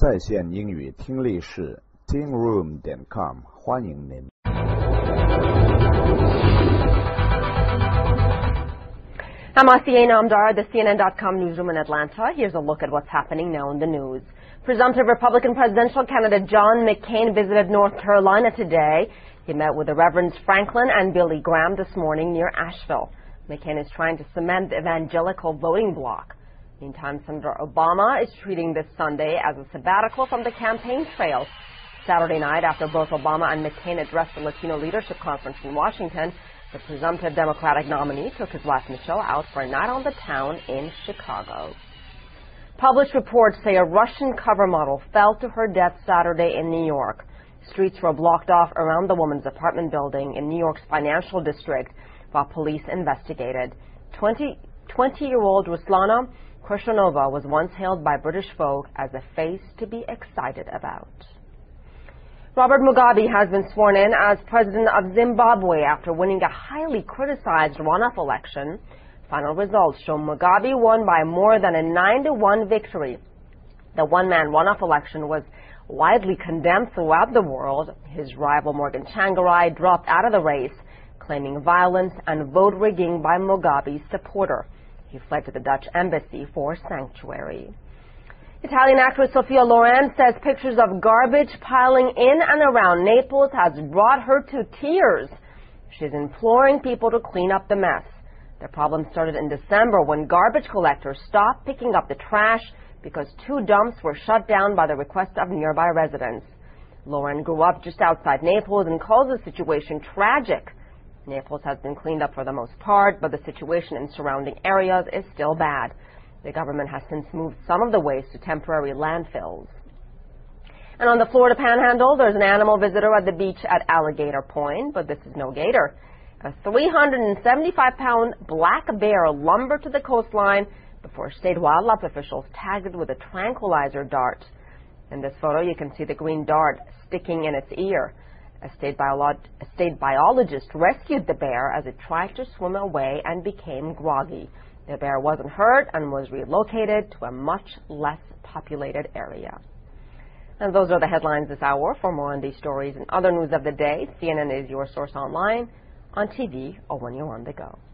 在线英语听力室 tingroom.com 欢迎您。 I'm Asiya Namdar, the CNN.com newsroom in Atlanta. Here's a look at what's happening now in the news. Presumptive Republican presidential candidate John McCain visited North Carolina today. He met with the Reverends Franklin and Billy Graham this morning near Asheville. McCain is trying to cement the evangelical voting bloc. Meantime, Senator Obama is treating this Sunday as a sabbatical from the campaign trail. Saturday night, after both Obama and McCain addressed the Latino Leadership Conference in Washington, the presumptive Democratic nominee took his wife Michelle out for a night on the town in Chicago. Published reports say a Russian cover model fell to her death Saturday in New York. Streets were blocked off around the woman's apartment building in New York's financial district while police investigated. 20-year-old Ruslana Krushanova was once hailed by British folk as a face to be excited about. Robert Mugabe has been sworn in as president of Zimbabwe after winning a highly criticized runoff election. Final results show Mugabe won by more than a 9-1 victory. The one-man runoff election was widely condemned throughout the world. His rival Morgan Tsvangirai dropped out of the race, claiming violence and vote rigging by Mugabe's supporter. He fled to the Dutch embassy for sanctuary. Italian actress Sophia Loren says pictures of garbage piling in and around Naples has brought her to tears. She's imploring people to clean up the mess. The problem started in December when garbage collectors stopped picking up the trash because 2 dumps were shut down by the request of nearby residents. Loren grew up just outside Naples and calls the situation tragic. Naples has been cleaned up for the most part, but the situation in surrounding areas is still bad. The government has since moved some of the waste to temporary landfills. And on the Florida Panhandle, there's an animal visitor at the beach at Alligator Point, but this is no gator. A 375-pound black bear lumbered to the coastline before state wildlife officials tagged it with a tranquilizer dart. In this photo, you can see the green dart sticking in its ear. A state biologist rescued the bear as it tried to swim away and became groggy. The bear wasn't hurt and was relocated to a much less populated area. And those are the headlines this hour. For more on these stories and other news of the day, CNN is your source online, on TV, or when you're on the go.